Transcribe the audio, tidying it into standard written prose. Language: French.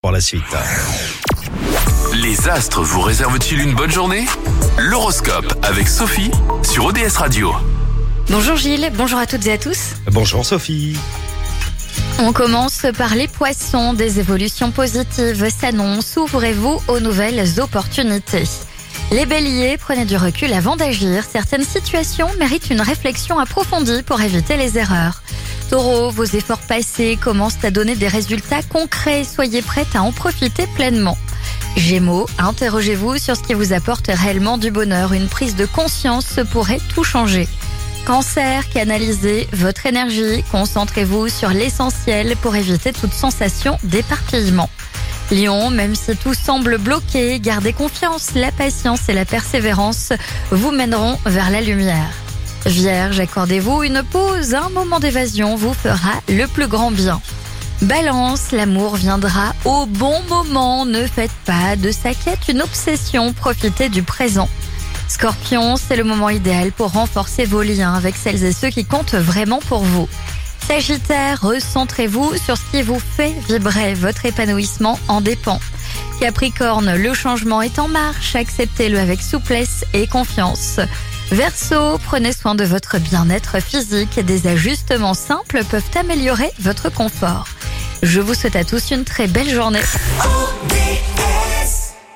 pour la suite. Les astres vous réservent-ils une bonne journée? L'horoscope avec Sophie sur ODS Radio. Bonjour Gilles, bonjour à toutes et à tous. Bonjour Sophie. On commence par les poissons. Des évolutions positives s'annoncent. Ouvrez-vous aux nouvelles opportunités. Les béliers, prenez du recul avant d'agir. Certaines situations méritent une réflexion approfondie pour éviter les erreurs. Taureau, vos efforts passés commencent à donner des résultats concrets. Soyez prêts à en profiter pleinement. Gémeaux, interrogez-vous sur ce qui vous apporte réellement du bonheur. Une prise de conscience pourrait tout changer. Cancer, canalisez votre énergie. Concentrez-vous sur l'essentiel pour éviter toute sensation d'éparpillement. Lion, même si tout semble bloqué, gardez confiance. La patience et la persévérance vous mèneront vers la lumière. Vierge, accordez-vous une pause. Un moment d'évasion vous fera le plus grand bien. Balance, l'amour viendra au bon moment. Ne faites pas de sa quête une obsession. Profitez du présent. Scorpion, c'est le moment idéal pour renforcer vos liens avec celles et ceux qui comptent vraiment pour vous. Sagittaire, recentrez-vous sur ce qui vous fait vibrer. Votre épanouissement en dépend. Capricorne, le changement est en marche. Acceptez-le avec souplesse et confiance. Verseau, prenez soin de votre bien-être physique. Des ajustements simples peuvent améliorer votre confort. Je vous souhaite à tous une très belle journée.